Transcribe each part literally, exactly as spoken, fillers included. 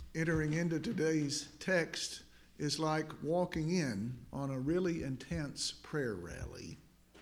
Entering into today's text is like walking in on a really intense prayer rally.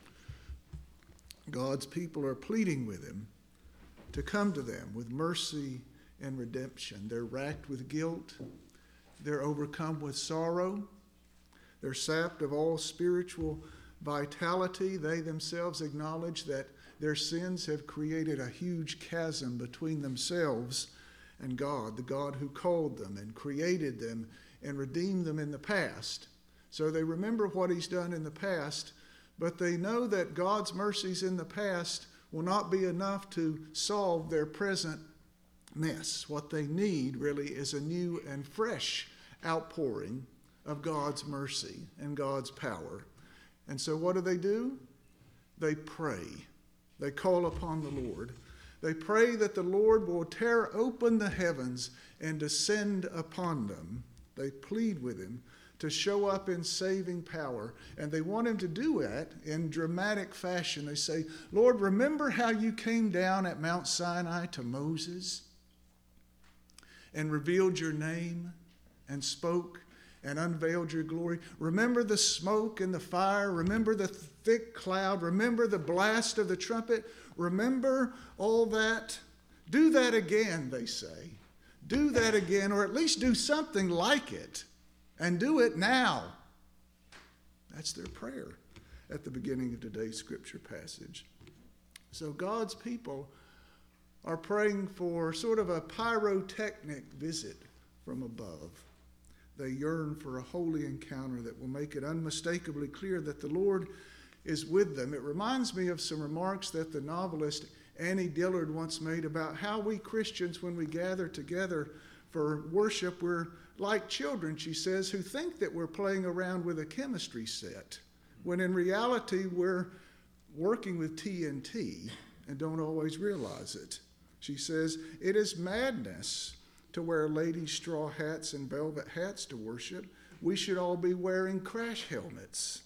God's people are pleading with him to come to them with mercy and redemption. They're racked with guilt. They're overcome with sorrow. They're sapped of all spiritual vitality. They themselves acknowledge that their sins have created a huge chasm between themselves and God, the God who called them and created them and redeemed them in the past. So they remember what he's done in the past, but they know that God's mercies in the past will not be enough to solve their present mess. What they need really is a new and fresh outpouring of God's mercy and God's power. And so what do they do? They pray. They call upon the Lord. They pray that the Lord will tear open the heavens and descend upon them. They plead with him to show up in saving power, and they want him to do it in dramatic fashion. They say, Lord, remember how you came down at Mount Sinai to Moses and revealed your name and spoke and unveiled your glory. Remember the smoke and the fire. Remember the thick cloud. Remember the blast of the trumpet. Remember all that. Do that again, they say. Do that again, or at least do something like it, and do it now. That's their prayer at the beginning of today's scripture passage. So God's people are praying for sort of a pyrotechnic visit from above. They yearn for a holy encounter that will make it unmistakably clear that the Lord is with them. It reminds me of some remarks that the novelist Annie Dillard once made about how we Christians, when we gather together for worship, we're like children, she says, who think that we're playing around with a chemistry set, when in reality we're working with T N T and don't always realize it. She says, it is madness to wear ladies' straw hats and velvet hats to worship. We should all be wearing crash helmets.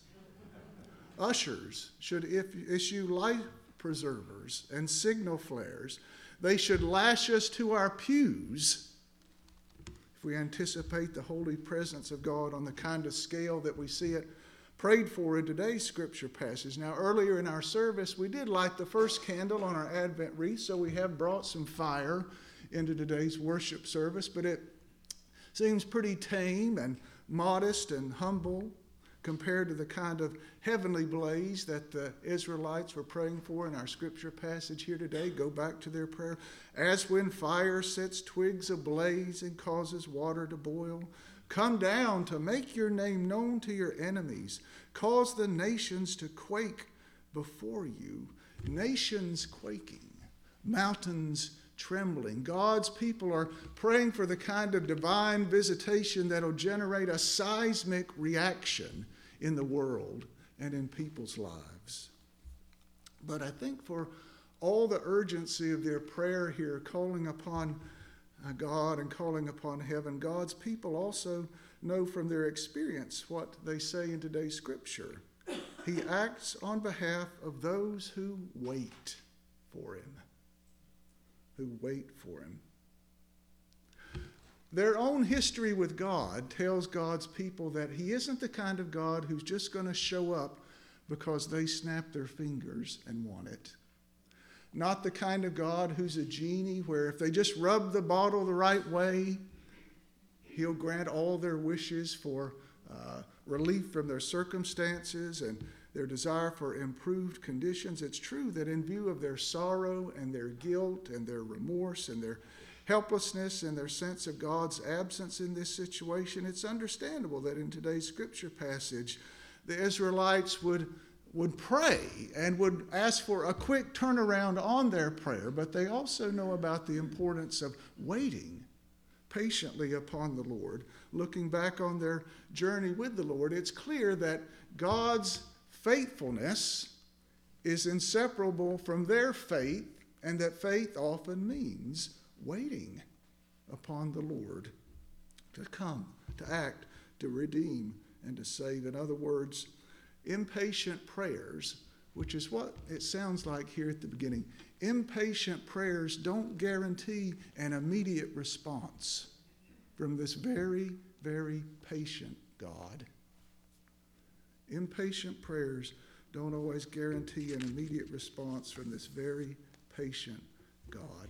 Ushers should issue life preservers and signal flares. They should lash us to our pews if we anticipate the holy presence of God on the kind of scale that we see it prayed for in today's scripture passage. Now, earlier in our service, we did light the first candle on our Advent wreath, so we have brought some fire into today's worship service, but it seems pretty tame and modest and humble compared to the kind of heavenly blaze that the Israelites were praying for in our scripture passage here today. Go back to their prayer. As when fire sets twigs ablaze and causes water to boil, come down to make your name known to your enemies. Cause the nations to quake before you. Nations quaking, mountains trembling. God's people are praying for the kind of divine visitation that will generate a seismic reaction in the world and in people's lives. But I think for all the urgency of their prayer here, calling upon God and calling upon heaven, God's people also know from their experience what they say in today's scripture. He acts on behalf of those who wait for him. Who wait for him. Their own history with God tells God's people that he isn't the kind of God who's just going to show up because they snap their fingers and want it. Not the kind of God who's a genie where if they just rub the bottle the right way, he'll grant all their wishes for uh, relief from their circumstances and their desire for improved conditions. It's true that in view of their sorrow and their guilt and their remorse and their helplessness and their sense of God's absence in this situation, it's understandable that in today's scripture passage, the Israelites would, would pray and would ask for a quick turnaround on their prayer, but they also know about the importance of waiting patiently upon the Lord, looking back on their journey with the Lord. It's clear that God's faithfulness is inseparable from their faith, and that faith often means waiting upon the Lord to come, to act, to redeem, and to save. In other words, impatient prayers, which is what it sounds like here at the beginning. Impatient prayers don't guarantee an immediate response. from this very, very patient God. Impatient prayers don't always guarantee an immediate response from this very patient God.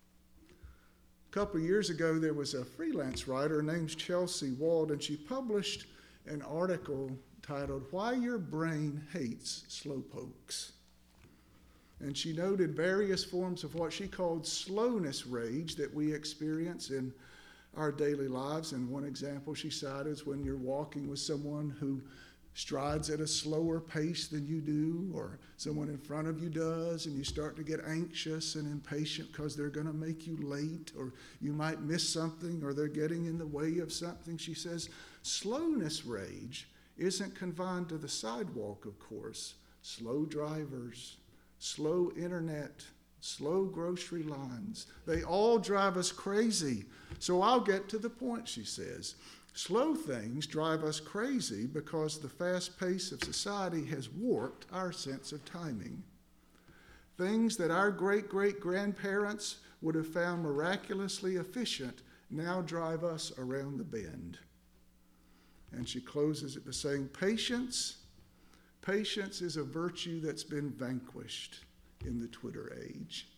A couple of years ago, there was a freelance writer named Chelsea Wald, and she published an article titled, "Why Your Brain Hates Slowpokes." And she noted various forms of what she called slowness rage that we experience in our daily lives. And one example she cited is when you're walking with someone who strides at a slower pace than you do, or someone in front of you does, and you start to get anxious and impatient because they're going to make you late, or you might miss something, or they're getting in the way of something. She says, slowness rage isn't confined to the sidewalk, of course. Slow drivers, slow internet, slow grocery lines, they all drive us crazy. So I'll get to the point, she says. Slow things drive us crazy because the fast pace of society has warped our sense of timing. Things that our great-great-grandparents would have found miraculously efficient now drive us around the bend. And she closes it by saying, patience, patience is a virtue that's been vanquished in the Twitter age.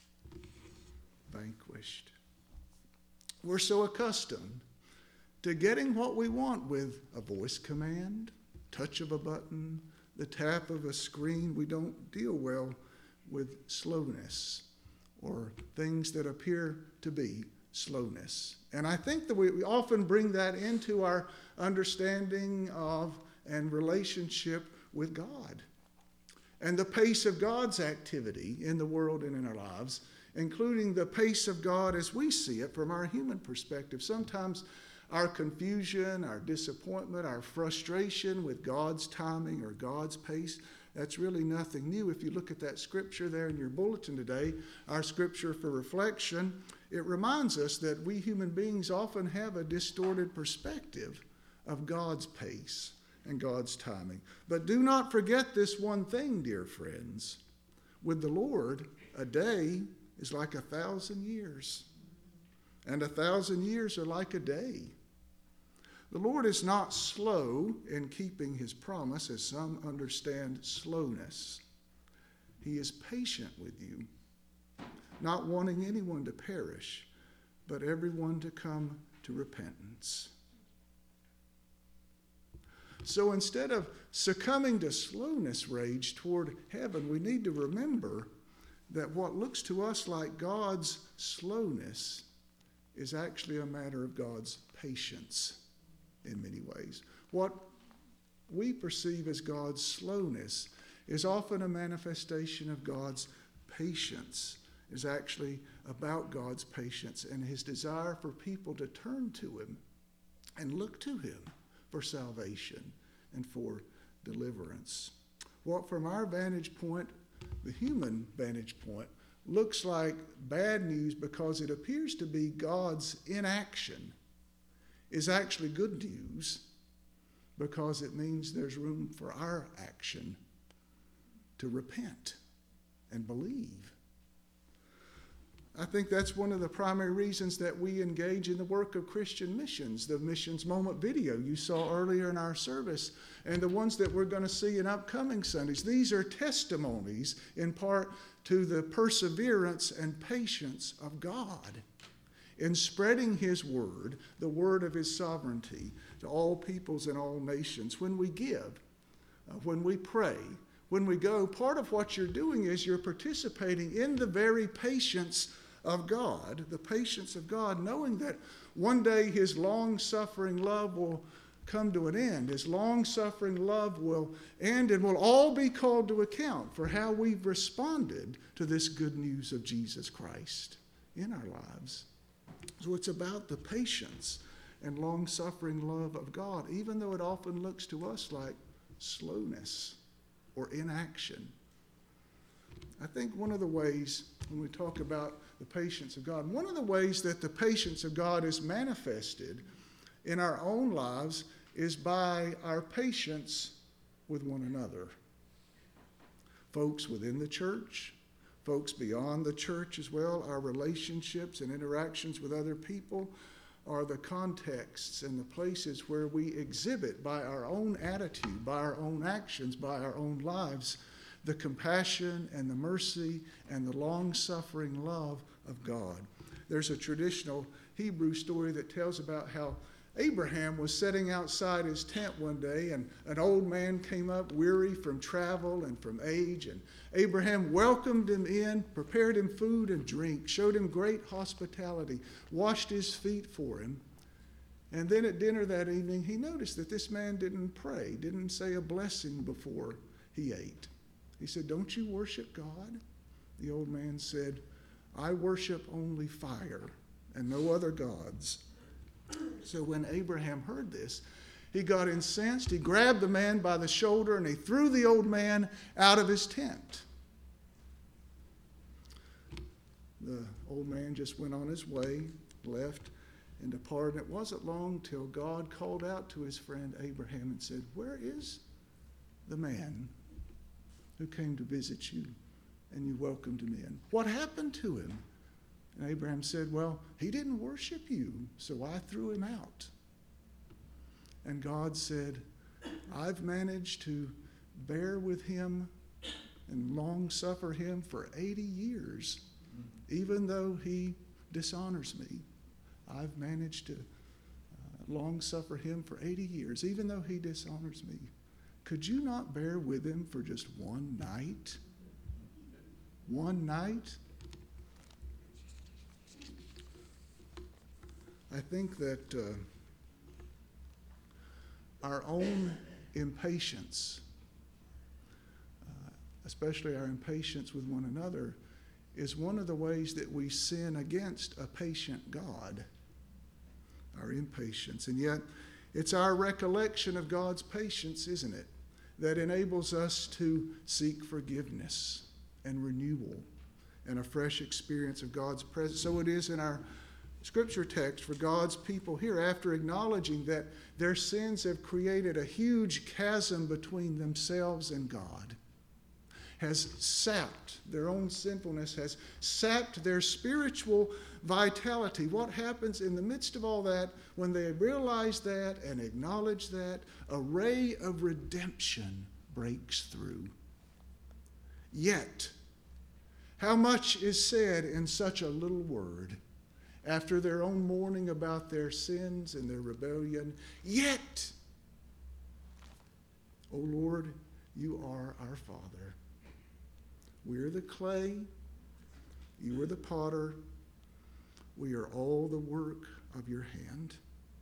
Vanquished. We're so accustomed to getting what we want with a voice command, touch of a button, the tap of a screen. We don't deal well with slowness or things that appear to be slowness. And I think that we, we often bring that into our understanding of and relationship with God and the pace of God's activity in the world and in our lives, including the pace of God as we see it from our human perspective. Sometimes our confusion, our disappointment, our frustration with God's timing or God's pace, that's really nothing new. If you look at that scripture there in your bulletin today, our scripture for reflection, it reminds us that we human beings often have a distorted perspective of God's pace and God's timing. But do not forget this one thing, dear friends. With the Lord, a day is like a thousand years, and a thousand years are like a day. The Lord is not slow in keeping his promise, as some understand slowness. He is patient with you, not wanting anyone to perish, but everyone to come to repentance. So instead of succumbing to slowness rage toward heaven, we need to remember that what looks to us like God's slowness is actually a matter of God's patience in many ways. What we perceive as God's slowness is often a manifestation of God's patience, is actually about God's patience and his desire for people to turn to him and look to him for salvation and for deliverance. What from our vantage point, the human vantage point, looks like bad news because it appears to be God's inaction, is actually good news because it means there's room for our action to repent and believe. I think that's one of the primary reasons that we engage in the work of Christian missions, the Missions Moment video you saw earlier in our service, and the ones that we're going to see in upcoming Sundays. These are testimonies in part to the perseverance and patience of God in spreading his word, the word of his sovereignty, to all peoples and all nations. When we give, uh, when we pray, when we go, part of what you're doing is you're participating in the very patience of God, the patience of God, knowing that one day his long-suffering love will come to an end. His long-suffering love will end, and we'll all be called to account for how we've responded to this good news of Jesus Christ in our lives. So it's about the patience and long-suffering love of God, even though it often looks to us like slowness or inaction. I think one of the ways, when we talk about the patience of God, one of the ways that the patience of God is manifested in our own lives is by our patience with one another. Folks within the church, folks beyond the church as well, our relationships and interactions with other people, are the contexts and the places where we exhibit by our own attitude, by our own actions, by our own lives, the compassion and the mercy and the long-suffering love of God. There's a traditional Hebrew story that tells about how Abraham was sitting outside his tent one day, and an old man came up weary from travel and from age, and Abraham welcomed him in, prepared him food and drink, showed him great hospitality, washed his feet for him. And then at dinner that evening, he noticed that this man didn't pray, didn't say a blessing before he ate. He said, "Don't you worship God?" The old man said, "I worship only fire and no other gods." So when Abraham heard this, he got incensed. He grabbed the man by the shoulder and he threw the old man out of his tent. The old man just went on his way, left, and departed. It wasn't long till God called out to his friend Abraham and said, "Where is the man who came to visit you and you welcomed him in? What happened to him?" And Abraham said, "Well, he didn't worship you, so I threw him out." And God said, "I've managed to bear with him and long suffer him for eighty years, even though he dishonors me. I've managed to uh, long suffer him for eighty years, even though he dishonors me. Could you not bear with him for just one night?" One night? I think that uh, our own impatience, uh, especially our impatience with one another, is one of the ways that we sin against a patient God, our impatience. And yet, it's our recollection of God's patience, isn't it, that enables us to seek forgiveness and renewal and a fresh experience of God's presence. So it is in our scripture text for God's people here, after acknowledging that their sins have created a huge chasm between themselves and God, has sapped, their own sinfulness has sapped their spiritual vitality. What happens in the midst of all that, when they realize that and acknowledge that, a ray of redemption breaks through. Yet, how much is said in such a little word? After their own mourning about their sins and their rebellion, yet, O Lord, you are our Father. We are the clay, you are the potter, we are all the work of your hand.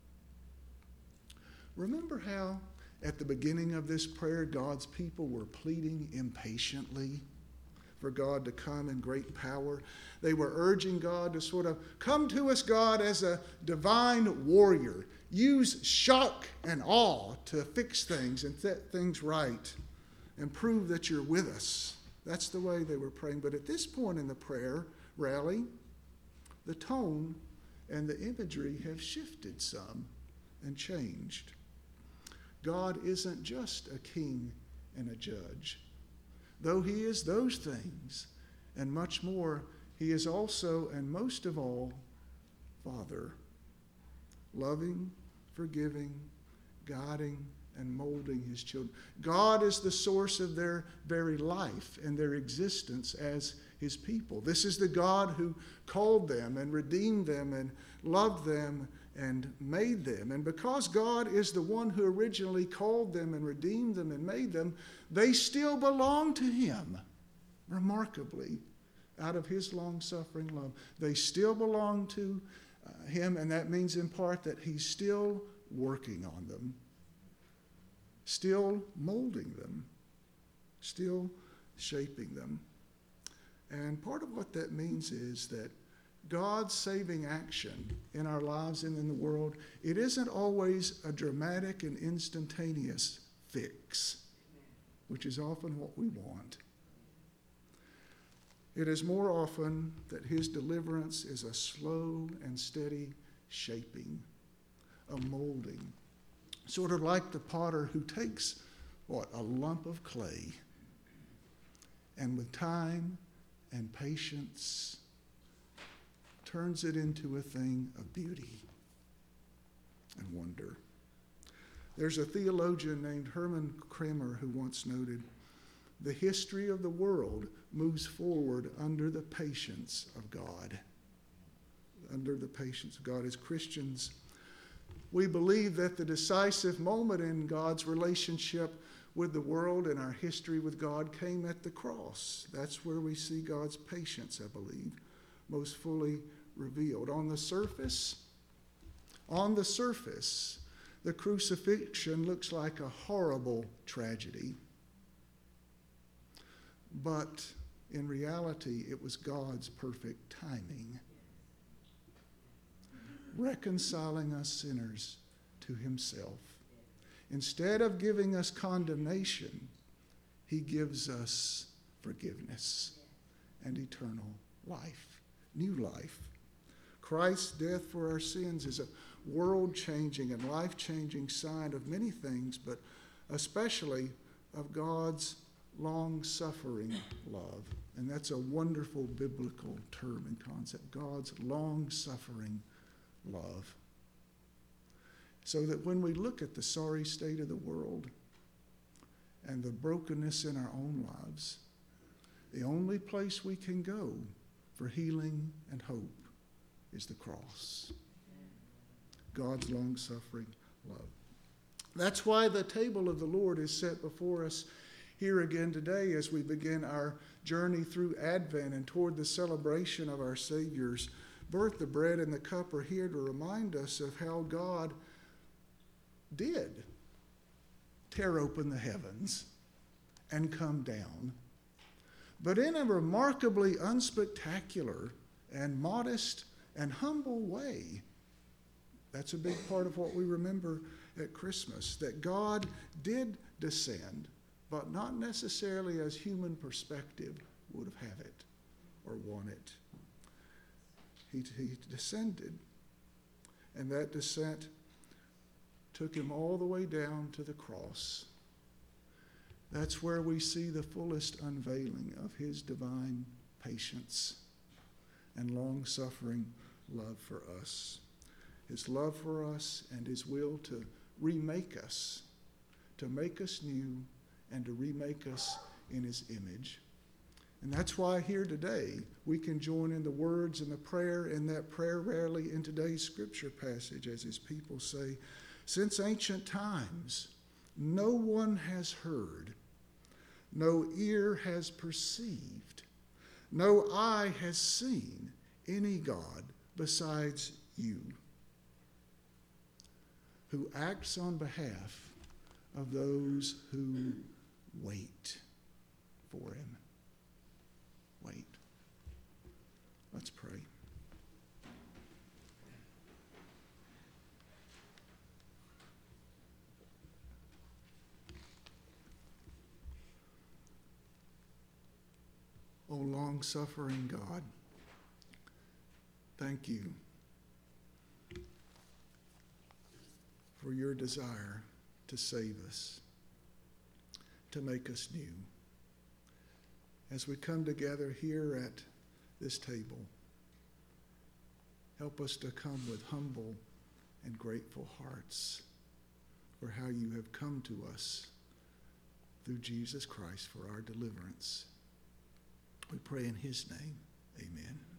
Remember how at the beginning of this prayer, God's people were pleading impatiently for God to come in great power. They were urging God to sort of come to us, God, as a divine warrior. Use shock and awe to fix things and set things right and prove that you're with us. That's the way they were praying. But at this point in the prayer rally, the tone and the imagery have shifted some and changed. God isn't just a king and a judge. Though he is those things and much more, he is also, and most of all, Father, loving, forgiving, guiding, and molding his children. God is the source of their very life and their existence as his people. This is the God who called them and redeemed them and loved them and made them. And because God is the one who originally called them and redeemed them and made them, they still belong to him, remarkably, out of his long-suffering love. They still belong to uh, him, and that means in part that he's still working on them, still molding them, still shaping them. And part of what that means is that God's saving action in our lives and in the world, it isn't always a dramatic and instantaneous fix, which is often what we want. It is more often that his deliverance is a slow and steady shaping, a molding, sort of like the potter who takes, what, a lump of clay, and with time and patience turns it into a thing of beauty and wonder. There's a theologian named Herman Kramer who once noted, "The history of the world moves forward under the patience of God." Under the patience of God. As Christians, we believe that the decisive moment in God's relationship with the world and our history with God came at the cross. That's where we see God's patience, I believe, most fully revealed. On the surface, on the surface, the crucifixion looks like a horrible tragedy. But in reality, it was God's perfect timing, reconciling us sinners to himself. Instead of giving us condemnation, he gives us forgiveness and eternal life, new life. Christ's death for our sins is a world-changing and life-changing sign of many things, but especially of God's long-suffering love. And that's a wonderful biblical term and concept, God's long-suffering love. So that when we look at the sorry state of the world and the brokenness in our own lives, the only place we can go for healing and hope is the cross. God's long-suffering love. That's why the table of the Lord is set before us here again today as we begin our journey through Advent and toward the celebration of our Savior's birth. The bread and the cup are here to remind us of how God did tear open the heavens and come down, but in a remarkably unspectacular and modest and humble way. That's a big part of what we remember at Christmas, that God did descend, but not necessarily as human perspective would have had it or want it. He, he descended, and that descent took him all the way down to the cross. That's where we see the fullest unveiling of his divine patience and long-suffering love for us. His love for us and his will to remake us, to make us new, and to remake us in his image. And that's why here today we can join in the words and the prayer in that prayer rarely in today's scripture passage, as his people say, "Since ancient times, no one has heard, no ear has perceived, no eye has seen any God besides you, who acts on behalf of those who wait for him." Wait. Let's pray. O long-suffering God, thank you for your desire to save us, to make us new. As we come together here at this table, help us to come with humble and grateful hearts for how you have come to us through Jesus Christ for our deliverance. We pray in his name. Amen.